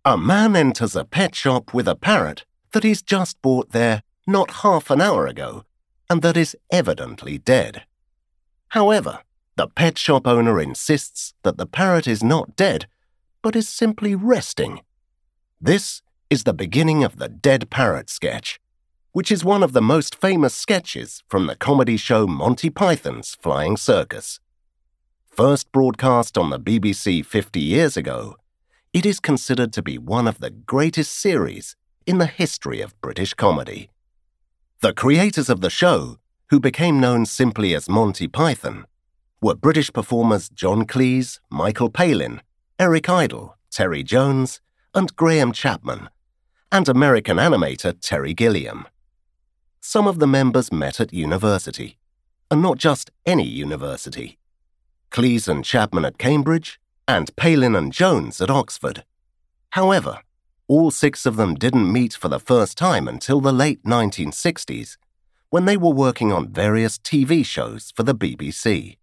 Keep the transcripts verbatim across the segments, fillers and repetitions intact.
A man enters a pet shop with a parrot that he's just bought there not half an hour ago and that is evidently dead. However, the pet shop owner insists that the parrot is not dead, but is simply resting. This is the beginning of the Dead Parrot sketch, which is one of the most famous sketches from the comedy show Monty Python's Flying Circus. First broadcast on the B B C fifty years ago, it is considered to be one of the greatest series in the history of British comedy. The creators of the show, who became known simply as Monty Python, were British performers John Cleese, Michael Palin, Eric Idle, Terry Jones, and Graham Chapman, and American animator Terry Gilliam. Some of the members met at university, and not just any university. Cleese and Chapman at Cambridge, and Palin and Jones at Oxford. However, all six of them didn't meet for the first time until the late nineteen sixties, when they were working on various T V shows for the B B C.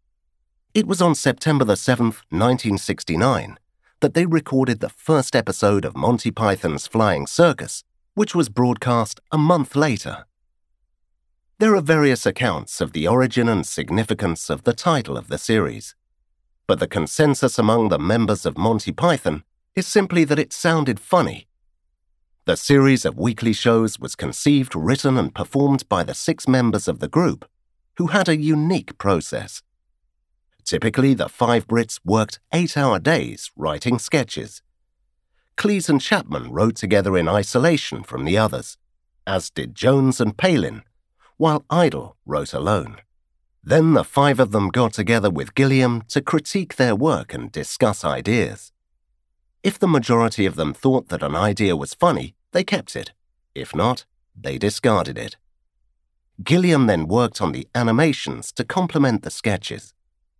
It was on September the seventh, nineteen sixty-nine, that they recorded the first episode of Monty Python's Flying Circus, which was broadcast a month later. There are various accounts of the origin and significance of the title of the series, but the consensus among the members of Monty Python is simply that it sounded funny. The series of weekly shows was conceived, written, and performed by the six members of the group, who had a unique process. Typically, the five Brits worked eight-hour days writing sketches. Cleese and Chapman wrote together in isolation from the others, as did Jones and Palin, while Idle wrote alone. Then the five of them got together with Gilliam to critique their work and discuss ideas. If the majority of them thought that an idea was funny, they kept it. If not, they discarded it. Gilliam then worked on the animations to complement the sketches.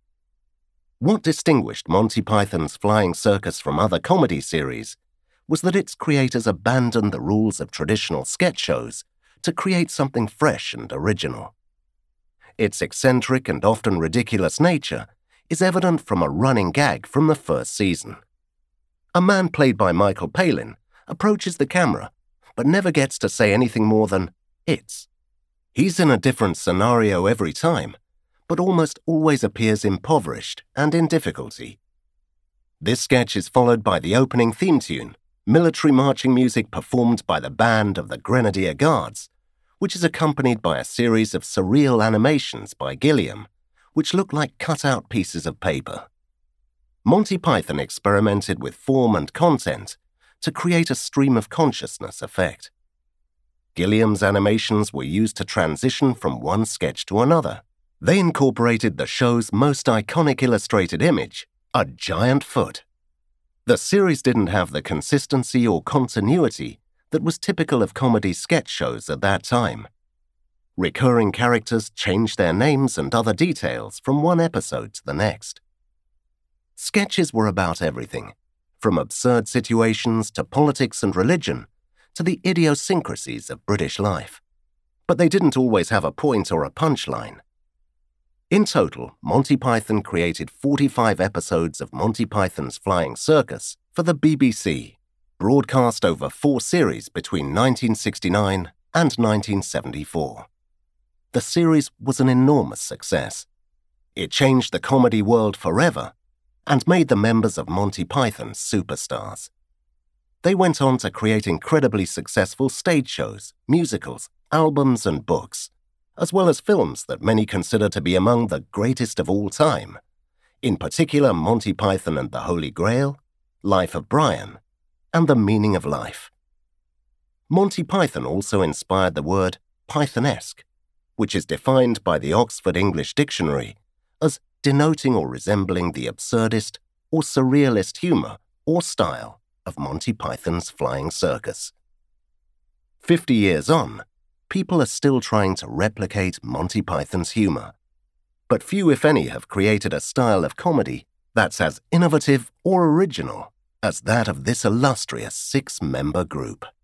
What distinguished Monty Python's Flying Circus from other comedy series was that its creators abandoned the rules of traditional sketch shows to create something fresh and original. Its eccentric and often ridiculous nature is evident from a running gag from the first season. A man played by Michael Palin approaches the camera, but never gets to say anything more than, "It's." He's in a different scenario every time, but almost always appears impoverished and in difficulty. This sketch is followed by the opening theme tune, military marching music performed by the band of the Grenadier Guards, which is accompanied by a series of surreal animations by Gilliam, which look like cut-out pieces of paper. Monty Python experimented with form and content to create a stream of consciousness effect. Gilliam's animations were used to transition from one sketch to another. They incorporated the show's most iconic illustrated image, a giant foot. The series didn't have the consistency or continuity that was typical of comedy sketch shows at that time. Recurring characters changed their names and other details from one episode to the next. Sketches were about everything, from absurd situations to politics and religion, to the idiosyncrasies of British life. But they didn't always have a point or a punchline. In total, Monty Python created forty-five episodes of Monty Python's Flying Circus for the B B C, broadcast over four series between nineteen sixty-nine and nineteen seventy-four. The series was an enormous success. It changed the comedy world forever and made the members of Monty Python superstars. They went on to create incredibly successful stage shows, musicals, albums, and books, as well as films that many consider to be among the greatest of all time, in particular Monty Python and the Holy Grail, Life of Brian, and The Meaning of Life. Monty Python also inspired the word Pythonesque, which is defined by the Oxford English Dictionary as denoting or resembling the absurdist or surrealist humor or style of Monty Python's Flying Circus. Fifty years on, people are still trying to replicate Monty Python's humor, but few, if any, have created a style of comedy that's as innovative or original as that of this illustrious six-member group.